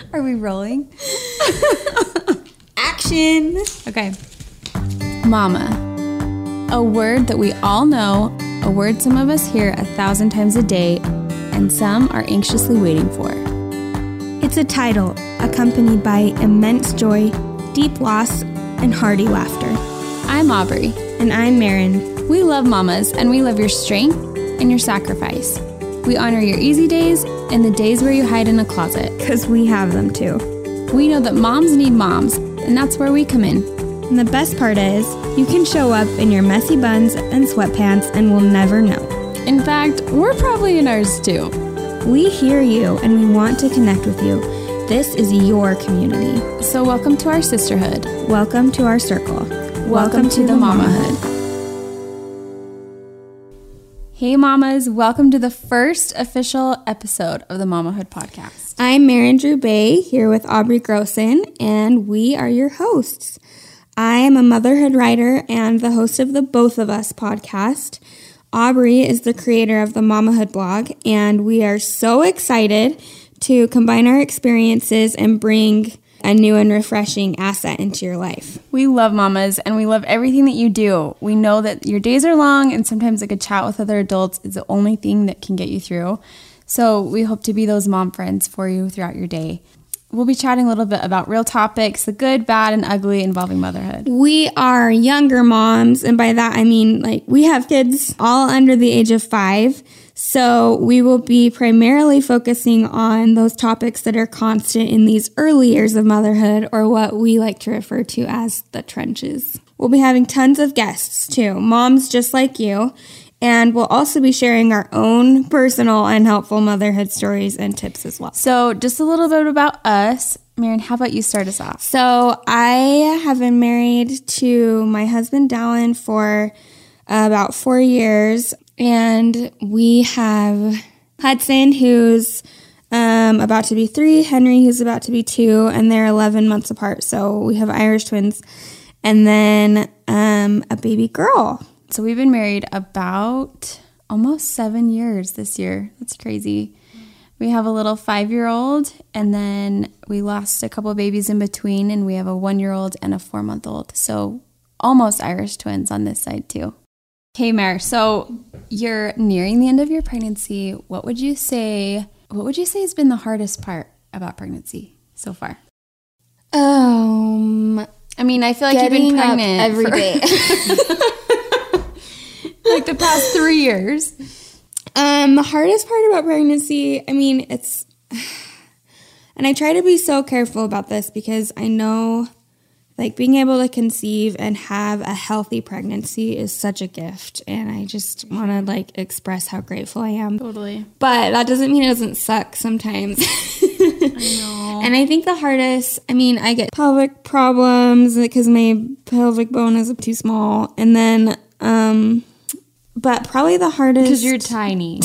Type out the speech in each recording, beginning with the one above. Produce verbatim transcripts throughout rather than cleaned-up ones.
Are we rolling? Action. Okay. Mama. A word that we all know, a word some of us hear a thousand times a day, and some are anxiously waiting for. It's a title accompanied by immense joy, deep loss, and hearty laughter. I'm Aubrey. And I'm Marin. We love mamas, and we love your strength and your sacrifice. We honor your easy days and the days where you hide in a closet. Because we have them too. We know that moms need moms, and that's where we come in. And the best part is, you can show up in your messy buns and sweatpants and we'll never know. In fact, we're probably in ours too. We hear you and we want to connect with you. This is your community. So welcome to our sisterhood. Welcome to our circle. Welcome, welcome to, to the, the mamahood. mamahood. Hey mamas, welcome to the first official episode of the Mamahood podcast. I'm Marin Drew Bay here with Aubrey Grossen, and we are your hosts. I am a motherhood writer and the host of the Both of Us podcast. Aubrey is the creator of the Mamahood blog, and we are so excited to combine our experiences and bring a new and refreshing asset into your life. We love mamas, and we love everything that you do. We know that your days are long, and sometimes a good chat with other adults is the only thing that can get you through. So we hope to be those mom friends for you throughout your day. We'll be chatting a little bit about real topics, the good, bad, and ugly involving motherhood. We are younger moms, and by that I mean like we have kids all under the age of five. So we will be primarily focusing on those topics that are constant in these early years of motherhood, or what we like to refer to as the trenches. We'll be having tons of guests too, moms just like you, and we'll also be sharing our own personal and helpful motherhood stories and tips as well. So just a little bit about us. Marin, how about you start us off? So I have been married to my husband, Dallin, for about four years. And we have Hudson, who's um, about to be three, Henry, who's about to be two, and they're eleven months apart. So we have Irish twins, and then um, a baby girl. So we've been married about almost seven years this year. That's crazy. We have a little five-year-old, and then we lost a couple of babies in between, and we have a one-year-old and a four-month-old. So almost Irish twins on this side too. Okay, Mar, so you're nearing the end of your pregnancy. What would you say, what would you say has been the hardest part about pregnancy so far? Um, I mean, I feel like you've been pregnant every for, day. like the past three years. Um, the hardest part about pregnancy, I mean, it's, and I try to be so careful about this because I know like being able to conceive and have a healthy pregnancy is such a gift, and I just want to like express how grateful I am. Totally. But that doesn't mean it doesn't suck sometimes. I know. And I think the hardest, I mean, I get pelvic problems because my pelvic bone is too small, and then, um, but probably the hardest because you're tiny.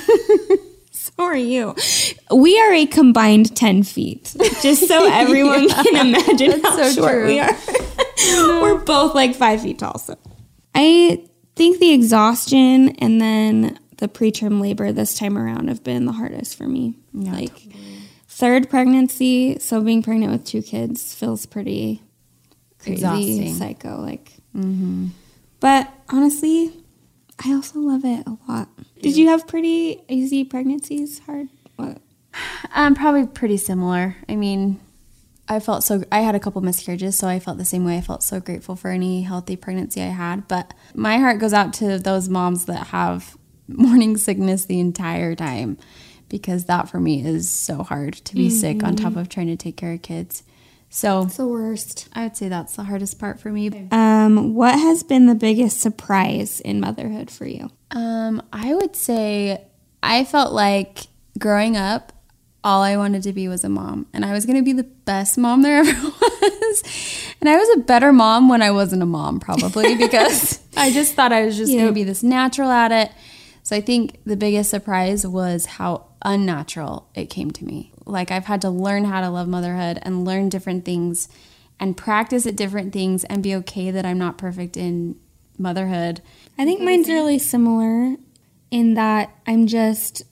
So are you. We are a combined ten feet, just so everyone yeah, can imagine how so short true. we are. We're both like five feet tall. So I think the exhaustion and then the preterm labor this time around have been the hardest for me. Yeah, like totally. Third pregnancy, so being pregnant with two kids feels pretty crazy, exhausting, psycho. Like, mm-hmm. But honestly, I also love it a lot. Did you have pretty easy pregnancies? Hard? What? Um, probably pretty similar. I mean, I felt so, I had a couple miscarriages, so I felt the same way. I felt so grateful for any healthy pregnancy I had. But my heart goes out to those moms that have morning sickness the entire time, because that for me is so hard to be mm-hmm. sick on top of trying to take care of kids. So it's the worst. I would say that's the hardest part for me. Um, what has been the biggest surprise in motherhood for you? Um, I would say I felt like growing up, all I wanted to be was a mom, and I was going to be the best mom there ever was. And I was a better mom when I wasn't a mom, probably, because I just thought I was just yep. going to be this natural at it. So I think the biggest surprise was how unnatural it came to me. Like, I've had to learn how to love motherhood and learn different things and practice at different things and be okay that I'm not perfect in motherhood. I think mine's really similar in that I'm just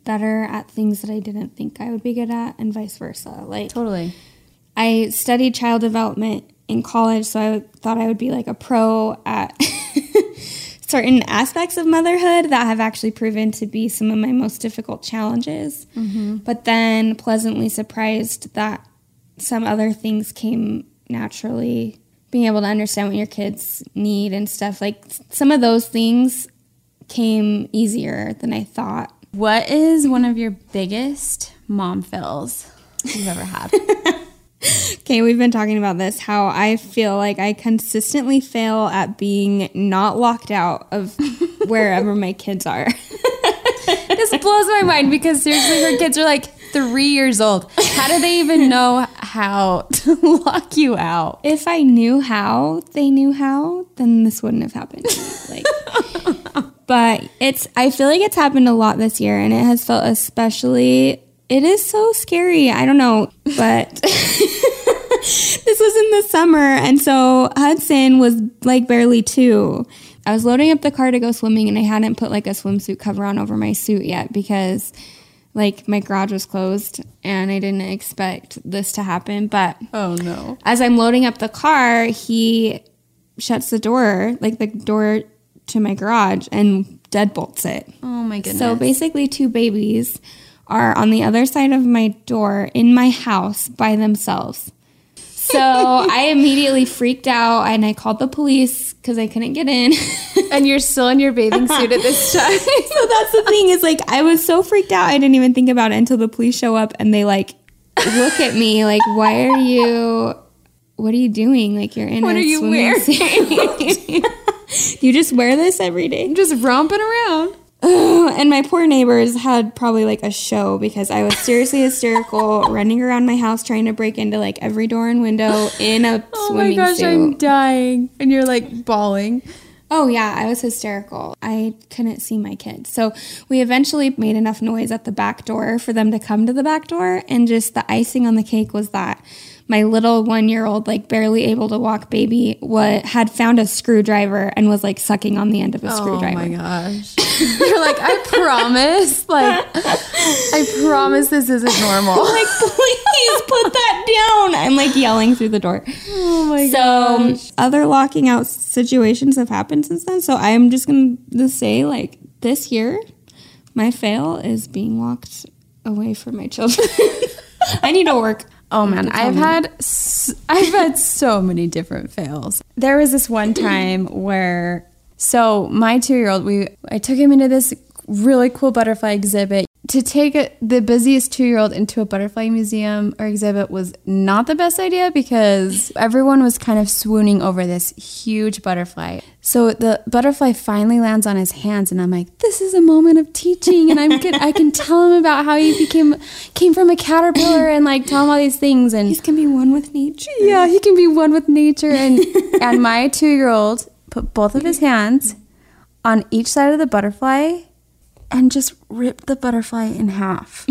better at things that I didn't think I would be good at, and vice versa. Like, Totally. I studied child development in college, so I thought I would be like a pro at certain aspects of motherhood that have actually proven to be some of my most difficult challenges. Mm-hmm. But then pleasantly surprised that some other things came naturally. Being able to understand what your kids need and stuff, like some of those things came easier than I thought. What is one of your biggest mom fails you've ever had? Okay, we've been talking about this, how I feel like I consistently fail at being not locked out of wherever my kids are. This blows my mind because seriously, her kids are like three years old. How do they even know how to lock you out? If I knew how they knew how, then this wouldn't have happened. Like, but it's, I feel like it's happened a lot this year, and it has felt especially, it is so scary. I don't know, but this was in the summer, and so Hudson was like barely two. I was loading up the car to go swimming, and I hadn't put like a swimsuit cover on over my suit yet because like my garage was closed and I didn't expect this to happen. But oh no, as I'm loading up the car, he shuts the door, like the door to my garage, and deadbolts it. Oh my goodness. So basically two babies are on the other side of my door in my house by themselves. So I immediately freaked out, and I called the police because I couldn't get in. And you're still in your bathing suit at this time. So that's the thing, is like I was so freaked out I didn't even think about it until the police show up, and they like look at me like, why are you, what are you doing? Like, you're in what a are you swimming wearing? suit. You just wear this every day? I'm just romping around. And my poor neighbors had probably like a show because I was seriously hysterical, running around my house trying to break into like every door and window in a oh swimming my gosh, suit. I'm dying. And you're like bawling. Oh yeah, I was hysterical. I couldn't see my kids. So we eventually made enough noise at the back door for them to come to the back door. And just the icing on the cake was that my little one-year-old, like barely able to walk baby, what had found a screwdriver and was like sucking on the end of a screwdriver. Oh my gosh. You're like, I promise. Like, I promise this isn't normal. Like, please put that down. I'm like yelling through the door. Oh my so, gosh. So other locking out situations have happened since then. So I'm just going to say, like, this year, my fail is being locked away from my children. I need to work. Oh man, I've me. had s- I've had so many different fails. There was this one time where, so my two-year-old, we I took him into this really cool butterfly exhibit. To take a, the busiest two-year-old into a butterfly museum or exhibit was not the best idea because everyone was kind of swooning over this huge butterfly. So the butterfly finally lands on his hands, and I'm like, this is a moment of teaching, and I'm good. I can tell him about how he became came from a caterpillar and like tell him all these things. And he can be one with nature. Yeah, he can be one with nature. And and my two-year-old put both of his hands on each side of the butterfly and just ripped the butterfly in half.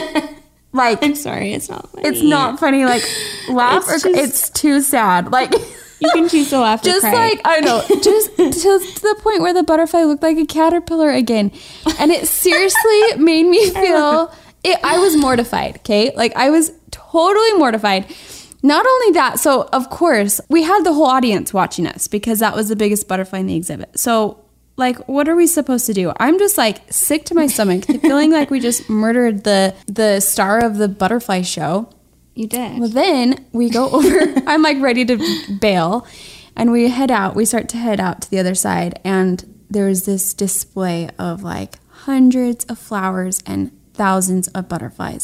Like, I'm sorry, it's not funny. It's not funny. Like, laugh It's or just- it's too sad. Like, You can choose to laugh or just cry. like, I know, just to, to the point where the butterfly looked like a caterpillar again. And it seriously made me feel, it, I was mortified, okay? Like, I was totally mortified. Not only that, so of course, we had the whole audience watching us because that was the biggest butterfly in the exhibit. So, like, what are we supposed to do? I'm just like sick to my stomach, feeling like we just murdered the the star of the butterfly show. You did. Well, then we go over, I'm like ready to bail, and we head out. We start to head out to the other side, and there's this display of like hundreds of flowers and thousands of butterflies.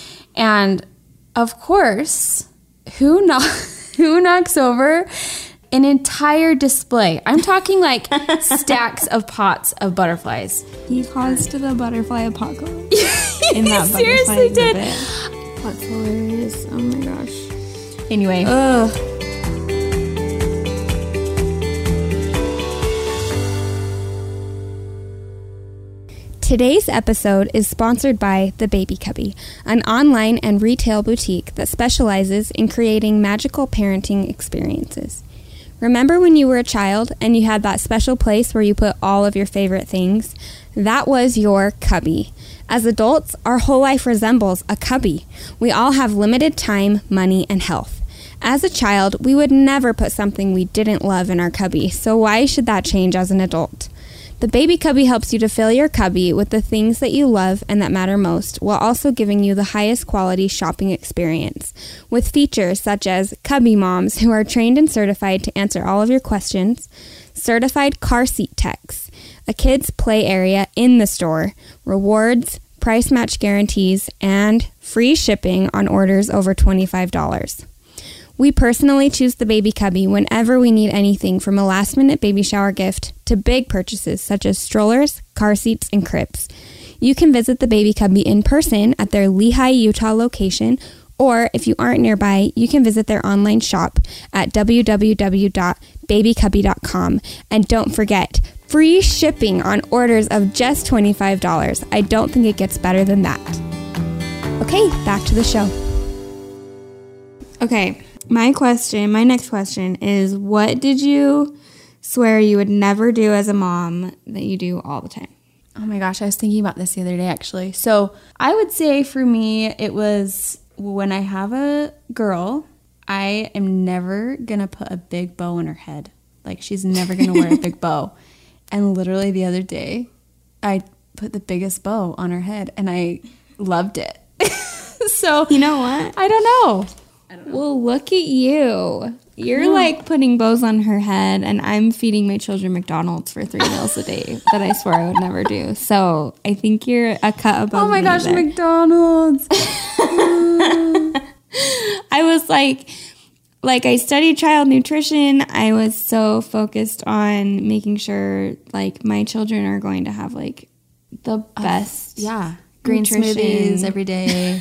And of course, who, knock, who knocks over an entire display? I'm talking like stacks of pots of butterflies. He caused the butterfly apocalypse. In that He seriously butterfly did. exhibit. That's hilarious. Oh my gosh. Anyway. Ugh. Today's episode is sponsored by The Baby Cubby, an online and retail boutique that specializes in creating magical parenting experiences. Remember when you were a child and you had that special place where you put all of your favorite things? That was your cubby. As adults, our whole life resembles a cubby. We all have limited time, money, and health. As a child, we would never put something we didn't love in our cubby, so why should that change as an adult? The Baby Cubby helps you to fill your cubby with the things that you love and that matter most, while also giving you the highest quality shopping experience, with features such as Cubby Moms, who are trained and certified to answer all of your questions, certified car seat techs, a kids' play area in the store, rewards, price match guarantees, and free shipping on orders over twenty-five dollars. We personally choose the Baby Cubby whenever we need anything from a last-minute baby shower gift to big purchases such as strollers, car seats, and cribs. You can visit the Baby Cubby in person at their Lehi, Utah location, or if you aren't nearby, you can visit their online shop at w w w dot baby cubby dot com. And don't forget, free shipping on orders of just twenty-five dollars. I don't think it gets better than that. Okay, back to the show. Okay. My question, my next question is, what did you swear you would never do as a mom that you do all the time? Oh my gosh, I was thinking about this the other day, actually. So I would say for me, it was when I have a girl, I am never going to put a big bow in her head. Like, she's never going to wear a big bow. And literally the other day, I put the biggest bow on her head, and I loved it. So, you know what? I don't know. Well, look at you. You're yeah. like putting bows on her head, and I'm feeding my children McDonald's for three meals a day that I swear I would never do. So I think you're a cut above. Oh my me gosh, there. McDonald's. I was like, like I studied child nutrition. I was so focused on making sure like my children are going to have like the best. Uh, yeah. Green nutrition. Smoothies every day.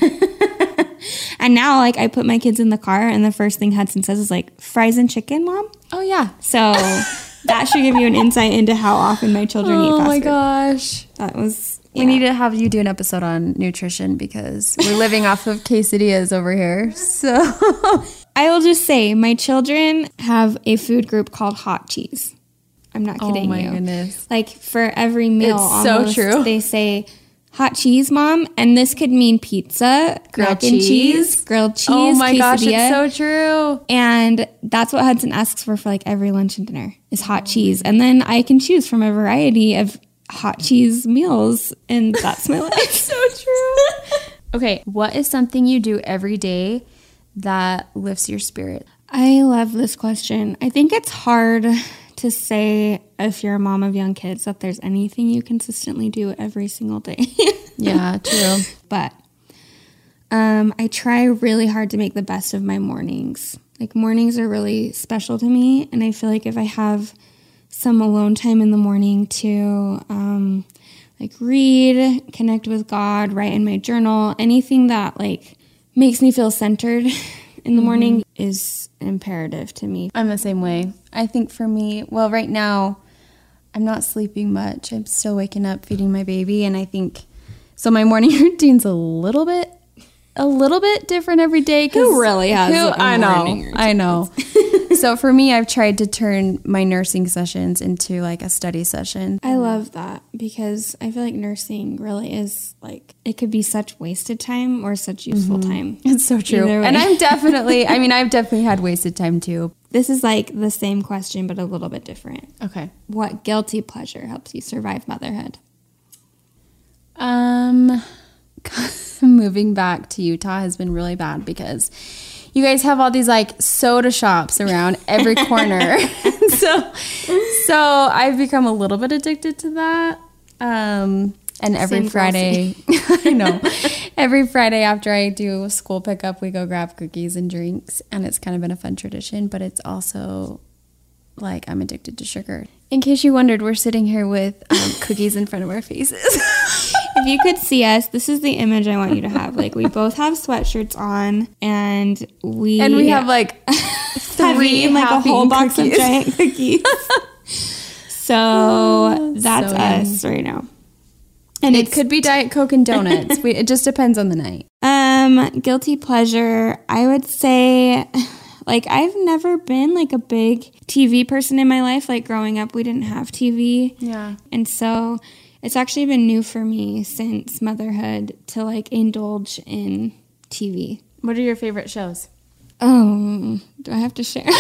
And now, like, I put my kids in the car, and the first thing Hudson says is, like, fries and chicken, Mom? Oh, yeah. So that should give you an insight into how often my children oh eat fast food. Oh, my gosh. That was, yeah. We need to have you do an episode on nutrition because we're living off of quesadillas over here. So I will just say, my children have a food group called Hot Cheese. I'm not kidding you. Oh, my you. goodness. Like, for every meal, it's almost, so true. They say, hot cheese, Mom, and this could mean pizza, grilled mac cheese. and cheese, grilled cheese, oh my quesadilla. gosh, it's so true. And that's what Hudson asks for for like every lunch and dinner is hot cheese, and then I can choose from a variety of hot cheese meals, and that's my life. It's so true. Okay, what is something you do every day that lifts your spirit? I love this question. I think it's hard to say if you're a mom of young kids that there's anything you consistently do every single day. Yeah, true. But um, I try really hard to make the best of my mornings. Like, mornings are really special to me, and I feel like if I have some alone time in the morning to um, like read, connect with God, write in my journal, anything that like makes me feel centered in the mm-hmm. morning is imperative to me. I'm the same way. I think for me, well, right now, I'm not sleeping much. I'm still waking up, feeding my baby, and I think, so my morning routine's a little bit, a little bit different every day. Who really has who, a I know, morning routine? I know. So for me, I've tried to turn my nursing sessions into like a study session. I love that because I feel like nursing really is like, it could be such wasted time or such useful mm-hmm. time. It's so true. And I'm definitely, I mean, I've definitely had wasted time too. This is like the same question, but a little bit different. Okay. What guilty pleasure helps you survive motherhood? Um, moving back to Utah has been really bad because you guys have all these like soda shops around every corner. so, so I've become a little bit addicted to that. Um, and every Same Friday, I know, every Friday after I do school pickup, we go grab cookies and drinks, and it's kind of been a fun tradition, but it's also like I'm addicted to sugar. In case you wondered, we're sitting here with um, cookies in front of our faces. If you could see us, this is the image I want you to have. Like, we both have sweatshirts on, and we and we have like three like a whole box cookies. of giant cookies. So oh, that's so us right now. And it could be Diet Coke and donuts. we, it just depends on the night. Um, guilty pleasure, I would say Like, I've never been, like, a big T V person in my life. Like, growing up, we didn't have T V. Yeah. And so it's actually been new for me since motherhood to, like, indulge in T V. What are your favorite shows? Oh, do I have to share?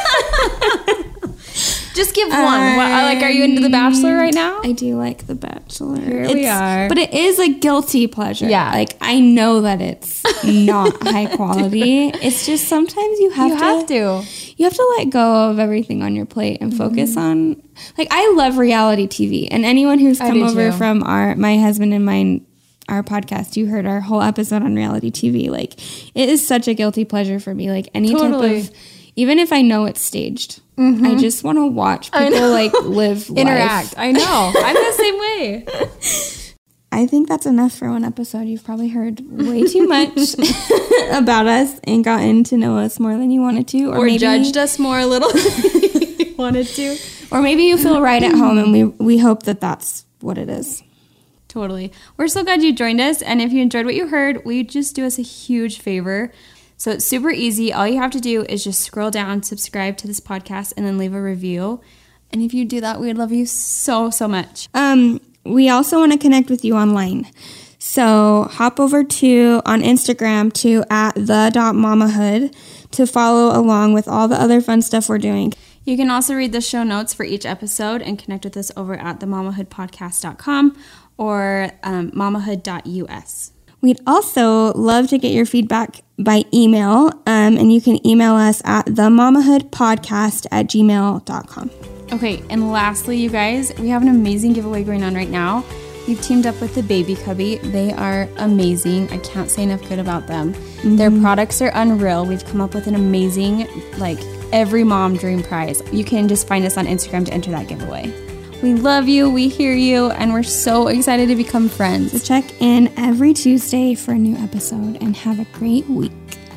Just give one. Um, what, like, are you into The Bachelor right now? I do like The Bachelor. Here it's, we are. But it is a guilty pleasure. Yeah. Like, I know that it's not high quality. It's just sometimes you have you to. You have to. You have to let go of everything on your plate and focus mm-hmm. on... Like, I love reality T V. And anyone who's come over too. from our my husband and mine, our podcast, you heard our whole episode on reality T V. Like, it is such a guilty pleasure for me. Like, any totally. type of... Even if I know it's staged, mm-hmm. I just want to watch people like live interact. life. I know. I'm the same way. I think that's enough for one episode. You've probably heard way too much about us and gotten to know us more than you wanted to, or, or maybe, judged us more a little than you wanted to, or maybe you feel right at home, and we we hope that that's what it is. Totally. We're so glad you joined us, and if you enjoyed what you heard, will you just do us a huge favor? So it's super easy. All you have to do is just scroll down, subscribe to this podcast, and then leave a review. And if you do that, we'd love you so, so much. Um, we also want to connect with you online. So hop over to, on Instagram, to at the.mamahood to follow along with all the other fun stuff we're doing. You can also read the show notes for each episode and connect with us over at the mamahood podcast dot com or um, mamahood dot U S. We'd also love to get your feedback by email, um, and you can email us at the mamahood podcast at gmail dot com. Okay, and lastly, you guys, we have an amazing giveaway going on right now. We've teamed up with the Baby Cubby. They are amazing. I can't say enough good about them. Mm-hmm. Their products are unreal. We've come up with an amazing, like, every mom dream prize. You can just find us on Instagram to enter that giveaway. We love you, we hear you, and we're so excited to become friends. So check in every Tuesday for a new episode, and have a great week.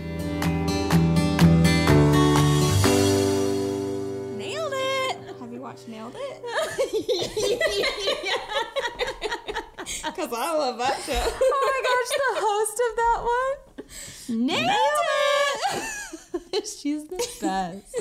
Nailed it! Have you watched Nailed It? Because I love that show. Oh my gosh, the host of that one. Nailed, Nailed it! She's the best.